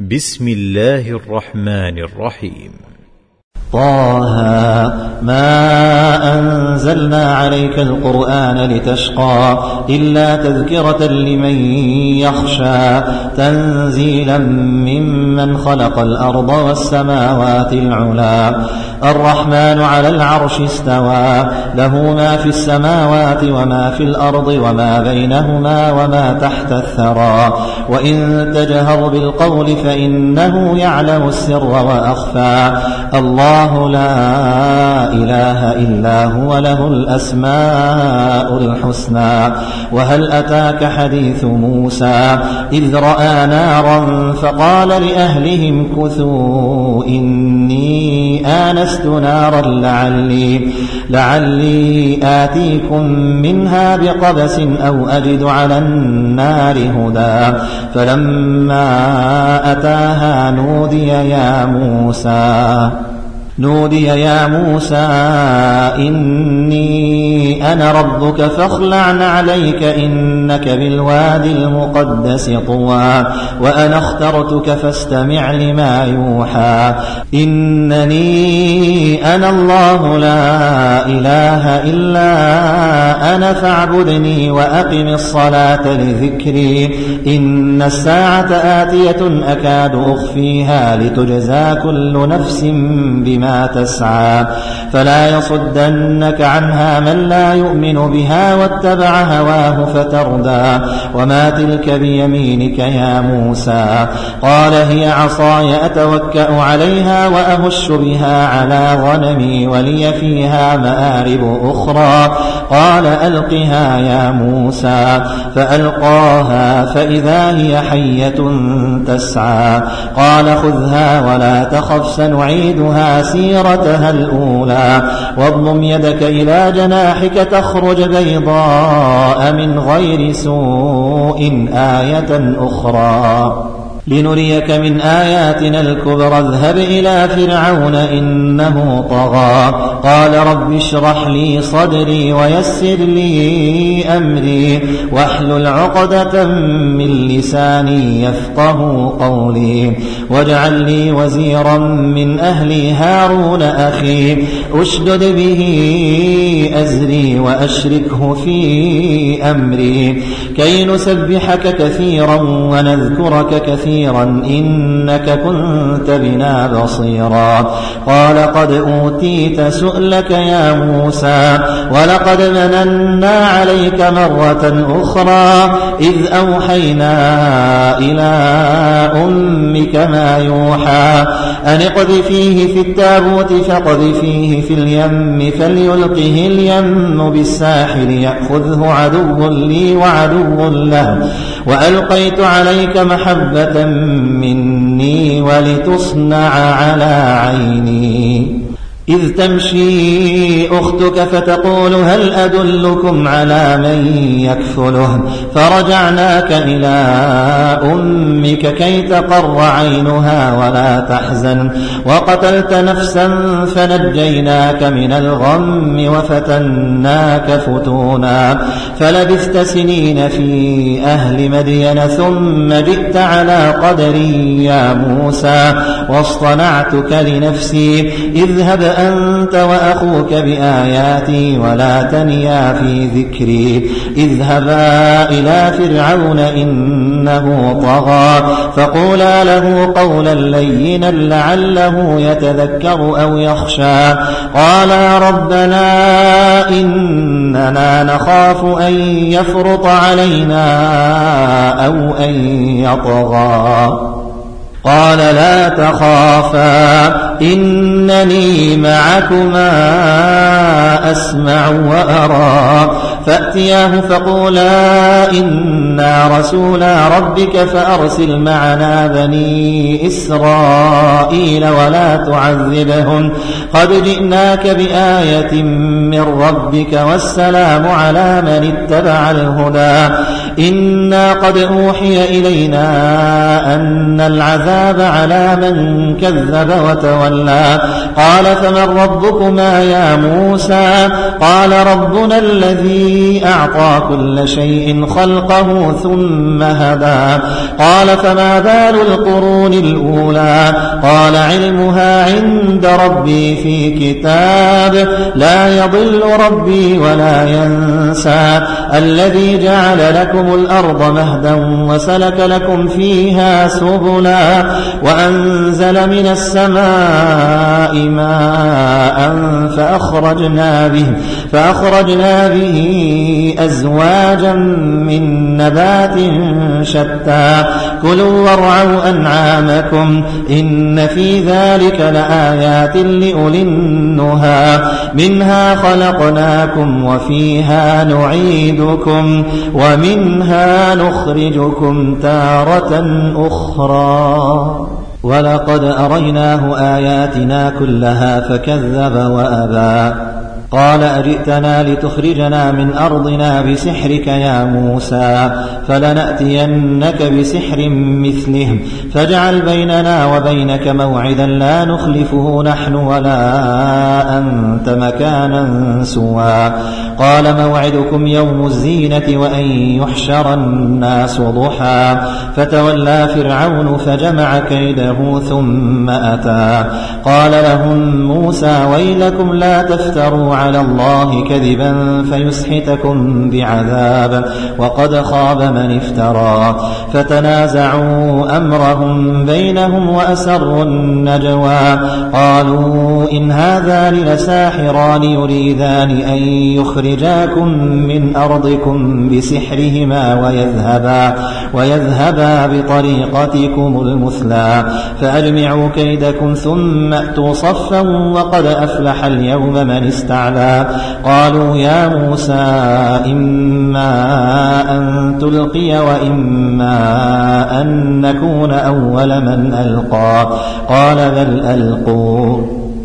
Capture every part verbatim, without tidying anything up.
بسم الله الرحمن الرحيم. طه ما أنزلنا عليك القرآن لتشقى إلا تذكرة لمن يخشى تنزيلا ممن خلق الأرض والسماوات العلا الرحمن على العرش استوى له ما في السماوات وما في الأرض وما بينهما وما تحت الثرى وإن تجهر بالقول فإنه يعلم السر وأخفى الله لا إله إلا هو له الأسماء الحسنى وهل أتاك حديث موسى إذ رأى نارا فقال لأهلهم كثوا إني آنست نارا لعلي, لعلي آتيكم منها بقبس أو أجد على النار هدى فلما أتاها نودي يا موسى نودي يا موسى إني أنا ربك فاخلع عليك إنك بالوادي المقدس طوى وأنا اخترتك فاستمع لما يوحى إنني أنا الله لا إله إلا أنا فاعبدني وأقم الصلاة لذكري إن الساعة آتية أكاد أخفيها لتجزى كل نفس بما ما تسعى فلا يصدنك عنها من لا يؤمن بها واتبع هواه فتردى وما تلك بيمينك يا موسى قال هي عصاي أتوكأ عليها وأهش بها على غنمي ولي فيها مآرب أخرى قال ألقها يا موسى فألقاها فإذا هي حية تسعى قال خذها ولا تخف سنعيدها سيرتها الأولى واضمم يدك إلى جناحك تخرج بيضاء من غير سوء آية أخرى لنريك من آياتنا الكبرى اذهب إلى فرعون إنه طغى قال رب اشرح لي صدري ويسر لي أمري واحلل عقدة من لساني يفقه قولي واجعل لي وزيرا من أهلي هارون أخي أشدد به أزري وأشركه في أمري كي نسبحك كثيرا ونذكرك كثيرا إنك كنت بنا بصيرا قال قد أوتيت سؤلك يا موسى ولقد مننا عليك مرة أخرى إذ أوحينا إلى أمك ما يوحى أن اقذفيه في التابوت فاقذفيه في اليم فليلقه اليم بالساحل يأخذه عدو لي وعدو له وألقيت عليك محبة مني ولتصنع على عيني إذ تمشي أختك فتقول هل أدلكم على من يكفله فرجعناك إلى أمك كي تقر عينها ولا تحزن وقتلت نفسا فنجيناك من الغم وفتناك فتونا فلبثت سنين في أهل مدين ثم جئت على قدري يا موسى واصطنعتك لنفسي اذهب أنت وأخوك بآياتي ولا تنيا في ذكري اذهبا إلى فرعون إنه طغى فقولا له قولا لينا لعله يتذكر أو يخشى قالا ربنا إننا نخاف أن يفرط علينا أو أن يطغى قال لا تخافا إنني معكما أسمع وأرى فأتياه فقولا إنا رسولا ربك فأرسل معنا بني إسرائيل ولا تعذبهم قد جئناك بآية من ربك والسلام على من اتبع الهدى إنا قد أوحي إلينا أن العذاب على من كذب وتولى قال فمن ربكما يا موسى قال ربنا الذي الذي أعطى كل شيء خلقه ثم هدى قال فما بال القرون الأولى قال علمها عند ربي في كتاب لا يضل ربي ولا ينسى الذي جعل لكم الأرض مهدا وسلك لكم فيها سبلا وأنزل من السماء ماء فأخرجنا به, فأخرجنا به أزواجا من نبات شتى كلوا وارعوا أنعامكم إن في ذلك لآيات لأولي النهى منها خلقناكم وفيها نعيدكم ومنها نخرجكم تارة أخرى ولقد أريناه آياتنا كلها فكذب وأبى قال أجئتنا لتخرجنا من أرضنا بسحرك يا موسى فلنأتينك بسحر مثله فاجعل بيننا وبينك موعدا لا نخلفه نحن ولا أنت مكانا سوى قال موعدكم يوم الزينة وأن يحشر الناس ضحى فتولى فرعون فجمع كيده ثم أتى قال لهم موسى ويلكم لا تفتروا على الله كذبا فيسحتكم بعذاب وقد خاب من افترى فتنازعوا أمرهم بينهم وأسروا النجوى قالوا إن هذان لساحران يريدان أن يخرجاكم من أرضكم بسحرهما ويذهبا, ويذهبا بطريقتكم المثلى فأجمعوا كيدكم ثم أتوا صفا وقد أفلح اليوم من استعلى قالوا يا موسى إما أن تلقي وإما أن نكون أول من ألقى قال بل ألقوا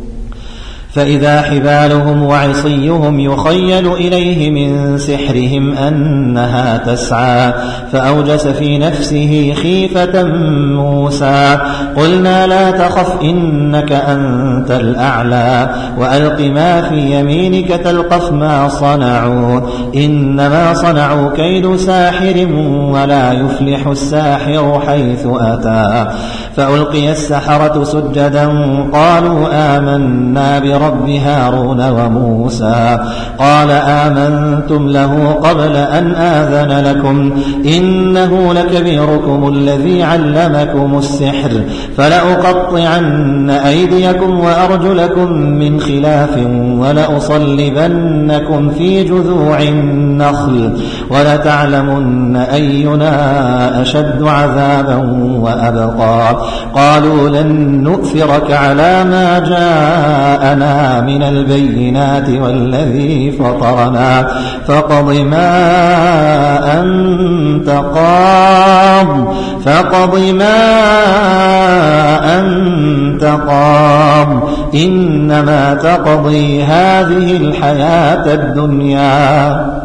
فإذا حبالهم وعصيهم يخيل إليه من سحرهم أنها تسعى فأوجس في نفسه خيفة موسى قلنا لا تخف إنك أنت الأعلى وألق ما في يمينك تلقف ما صنعوا إنما صنعوا كيد ساحر ولا يفلح الساحر حيث أتى فألقي السحرة سجدا قالوا آمنا برب رب هارون وموسى قال آمنتم له قبل أن آذن لكم إنه لكبيركم الذي علمكم السحر فلأقطعن أيديكم وأرجلكم من خلاف ولأصلبنكم في جذوع النخل ولتعلمن أينا أشد عذابا وأبقى قالوا لن نؤثرك على ما جاءنا من البينات والذي فطرنا فاقض ما أنت قاض فاقض ما أنت قاض إنما تقضي هذه الحياة الدنيا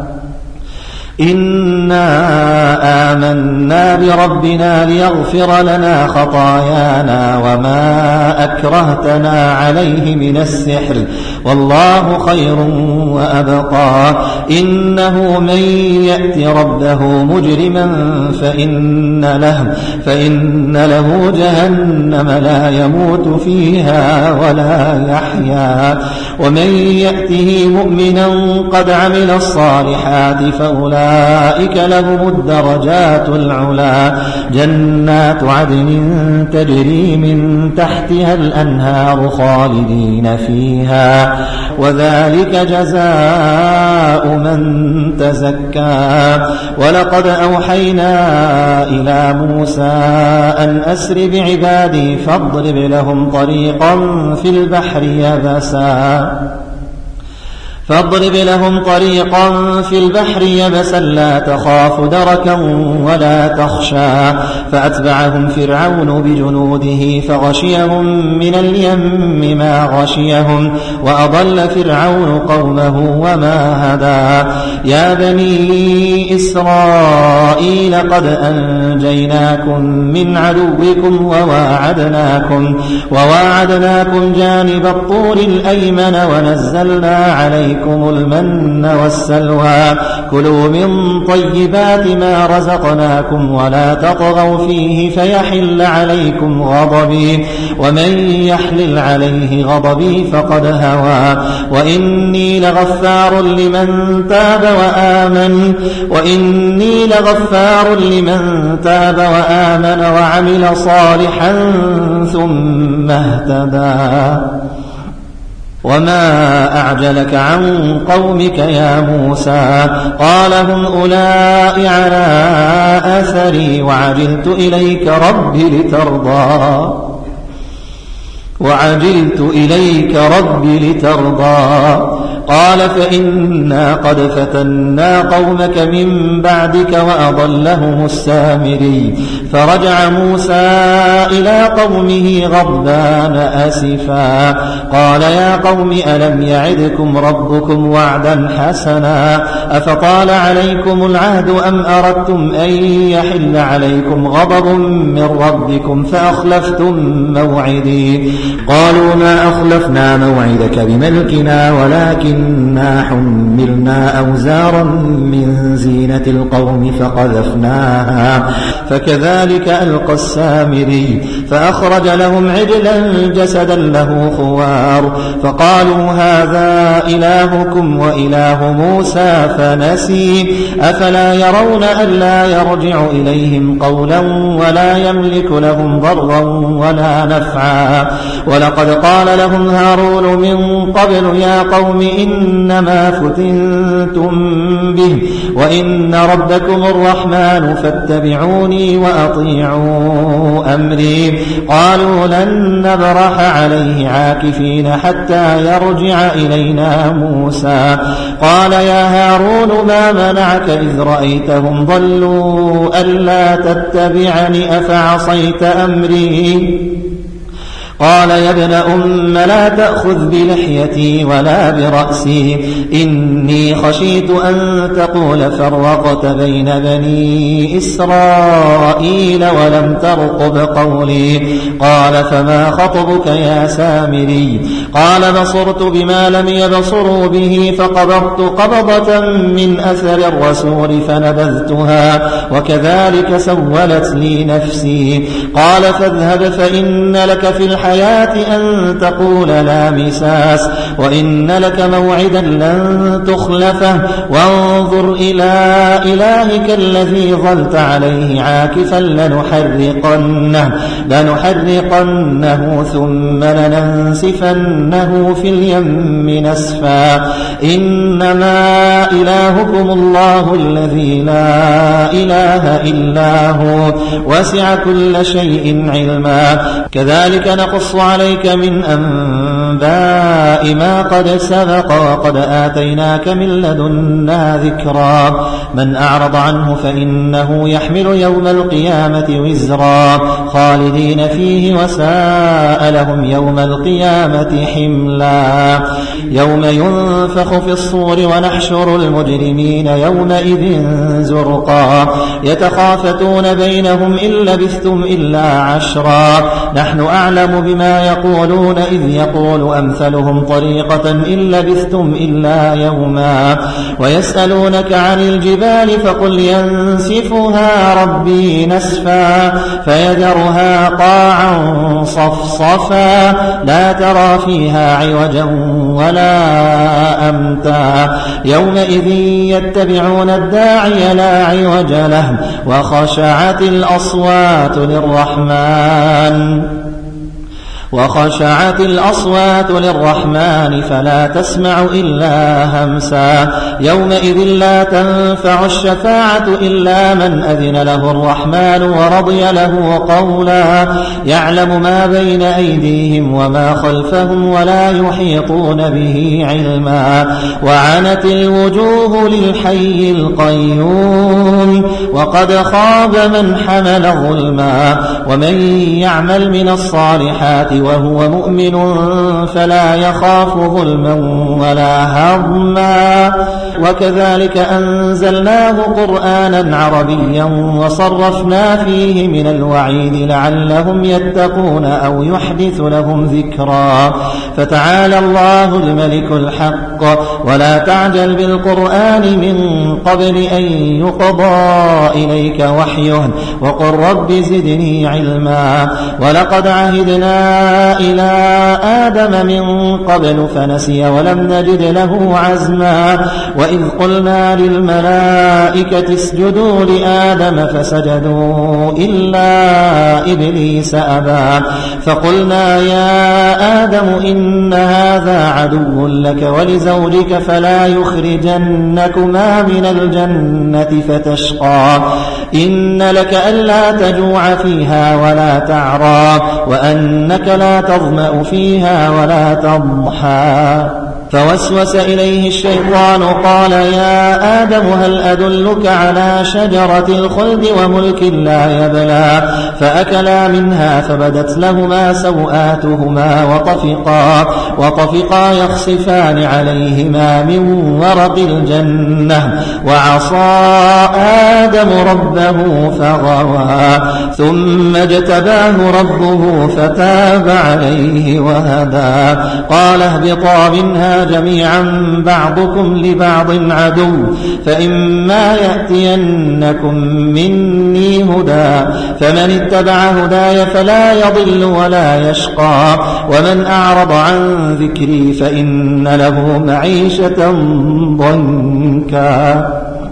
إنا آمنا بربنا ليغفر لنا خطايانا وما أكرهتنا عليه من السحر والله خير وأبقى إنه من يأت ربه مجرما فإن له, فإن له جهنم لا يموت فيها ولا يحيا ومن يأته مؤمنا قد عمل الصالحات فأولئك أولئك لهم الدرجات العلا جنات عدن تجري من تحتها الأنهار خالدين فيها وذلك جزاء من تزكى ولقد أوحينا إلى موسى أن أسر بعبادي فاضرب لهم طريقا في البحر يبسا فاضرب لهم طريقا في البحر يبسا لا تخاف دركا ولا تخشى فأتبعهم فرعون بجنوده فغشيهم من اليم ما غشيهم وأضل فرعون قومه وما هدى يا بني إسرائيل قد أنجيناكم من عدوكم وواعدناكم, وواعدناكم جانب الطور الأيمن ونزلنا عليكم عليكم المن والسلوى كلوا من طيبات ما رزقناكم ولا تطغوا فيه فيحل عليكم غضبي ومن يحلل عليه غضبي فقد هوى وإني لغفار لمن تاب وآمن وإني لغفار لمن تاب وآمن وعمل صالحا ثم اهتدى وما أعجلك عن قومك يا موسى قال هم أولئك على آثري وعجلت إليك ربي لترضى وعجلت إليك ربي لترضى قال فإنا قد فتنا قومك من بعدك وأضلهم السامري فرجع موسى إلى قومه غضبان أسفا قال يا قوم ألم يعدكم ربكم وعدا حسنا أفطال عليكم العهد أم أردتم أن يحل عليكم غضب من ربكم فأخلفتم موعدي قالوا ما أخلفنا موعدك بملكنا ولكننا حملنا أوزارا من زينة القوم فقذفناها فكذلك ألقى السامري فأخرج لهم عجلا جسدا له خوار فقالوا هذا إلهكم وإله موسى فنسي أفلا يرون ألا يرجع إليهم قولا ولا يملك لهم ضرا ولا نفعا ولقد قال لهم هارون من قبل يا قوم إنما فتنتم به وإن ربكم الرحمن فاتبعوني وأطيعوا أمري قالوا لن نبرح عليه عاكفين حتى يرجع إلينا موسى قال يا هارون ما منعك إذ رأيتهم ضلوا ألا تتبعني أفعصيت أمري قال يا ابن أم لا تأخذ بلحيتي ولا برأسي إني خشيت أن تقول فرقت بين بني إسرائيل ولم ترقب قولي قال فما خطبك يا سامري قال بصرت بما لم يبصروا به فقبضت قبضة من أثر الرسول فنبذتها وكذلك سولت لي نفسي قال فاذهب فإن لك في الحياة أن تقول لا مساس وإن لك موعدا لن تخلفه وانظر إلى إلهك الذي ظلت عليه عاكفا لنحرقنه, لنحرقنه ثم لننسفنه في اليم نسفا إنما إلهكم الله الذي لا إله إلا هو وسع كل شيء علما كذلك نقص عليك من أنباء ما قد سبق وقد آتيناك من لدنا ذكرا من أعرض عنه فإنه يحمل يوم القيامة وزرا خالدين فيه وساء لهم يوم القيامة حملا يوم ينفخ في الصور ونحشر المجرمين يومئذ زرقا يتخافتون بينهم إن لبثتم إلا عشرا نحن أعلم بما يقولون إذ يقول أمثلهم طريقة إن لبثتم إلا يوما ويسألونك عن الجبال فقل ينسفها ربي نسفا فيذرها قاعا صفصفا لا ترى فيها عوجا ولا أمتا يومئذ يتبعون الداعي لا عوج له وخشعت الأصوات للرحمن وخشعت الأصوات للرحمن فلا تسمع إلا همسا يومئذ لا تنفع الشفاعة إلا من أذن له الرحمن ورضي له قولا يعلم ما بين أيديهم وما خلفهم ولا يحيطون به علما وعنت الوجوه للحي القيوم وقد خاب من حمل ظلما ومن يعمل من الصالحات وهو مؤمن فلا يخاف ظلما ولا هضما وكذلك أنزلناه قرآنا عربيا وصرفنا فيه من الوعيد لعلهم يتقون أو يحدث لهم ذكرا فتعالى الله الملك الحق ولا تعجل بالقرآن من قبل أن يقضى إليك وحيه وقل رب زدني علما ولقد عهدنا إلى آدم من قبل فنسي ولم نجد له عزما وإذ قلنا للملائكة اسجدوا لآدم فسجدوا إلا إبليس أبى فقلنا يا آدم إن هذا عدو لك ولزوجك فلا يخرجنكما من الجنة فتشقى إن لك ألا تجوع فيها ولا تعرى وأنك لا تظمأ فيها ولا تضحى فوسوس إليه الشيطان قال يا آدم هل أدلك على شجرة الخلد وملك لا يبلى فأكلا منها فبدت لهما سوآتهما وطفقا, وطفقا يخصفان عليهما من ورق الجنة وعصى آدم ربه فغوى ثم اجتباه ربه فتاب عليه وهدى قال اهبطا منها جميعا بعضكم لبعض عدو فإما يأتينكم مني هدى فمن اتبع هداي فلا يضل ولا يشقى ومن أعرض عن ذكري فإن له معيشة ضنكا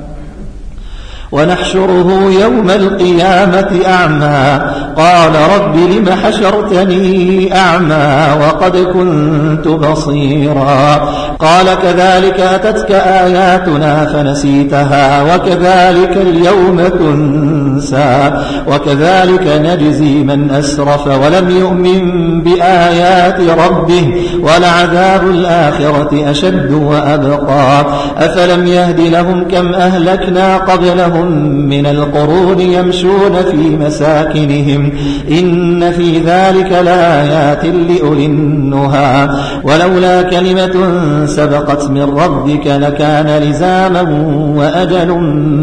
ونحشره يوم القيامة أعمى قال رب لم حشرتني أعمى وقد كنت بصيرا قال كذلك أتتك آياتنا فنسيتها وكذلك اليوم تنسى وكذلك نجزي من أسرف ولم يؤمن بآيات ربه ولعذاب الآخرة أشد وأبقى أفلم يهد لهم كم أهلكنا قبلهم من القرون يمشون في مساكنهم إن في ذلك لآيات لأولي النهى ولولا كلمة سبقت من ربك لكان لزاما وأجل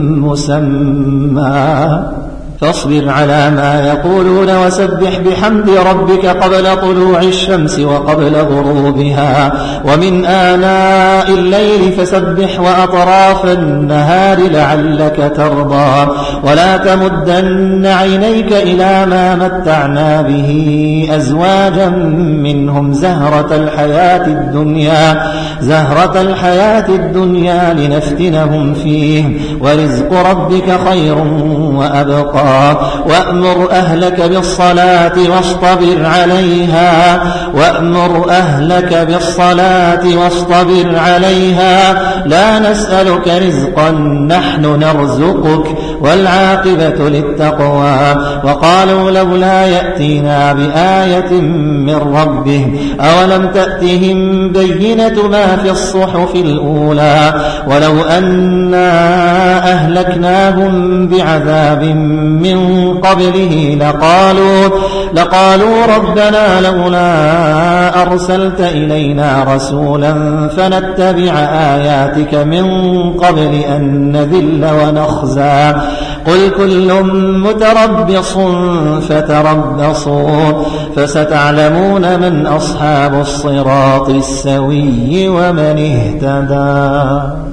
مسمى فاصبر على ما يقولون وسبح بحمد ربك قبل طلوع الشمس وقبل غروبها ومن آناء الليل فسبح وأطراف النهار لعلك ترضى ولا تمدن عينيك إلى ما متعنا به أزواجا منهم زهرة الحياة الدنيا زهرة الحياة الدنيا لنفتنهم فيه ورزق ربك خير وأبقى وأمر أهلك بالصلاة واصطبر عليها وأمر أهلك بالصلاة واصطبر عليها لا نسألك رزقا نحن نرزقك والعاقبة للتقوى وقالوا لولا يأتينا بآية من ربه أولم تأتهم بينة ما في الصحف الأولى ولو أنا أهلكناهم بعذاب من قبله لقالوا, لقالوا ربنا لولا أرسلت إلينا رسولا فنتبع آياتك من قبل أن نذل ونخزى قل كل متربص فتربصوا فستعلمون من أصحاب الصراط السوي ومن اهتدى.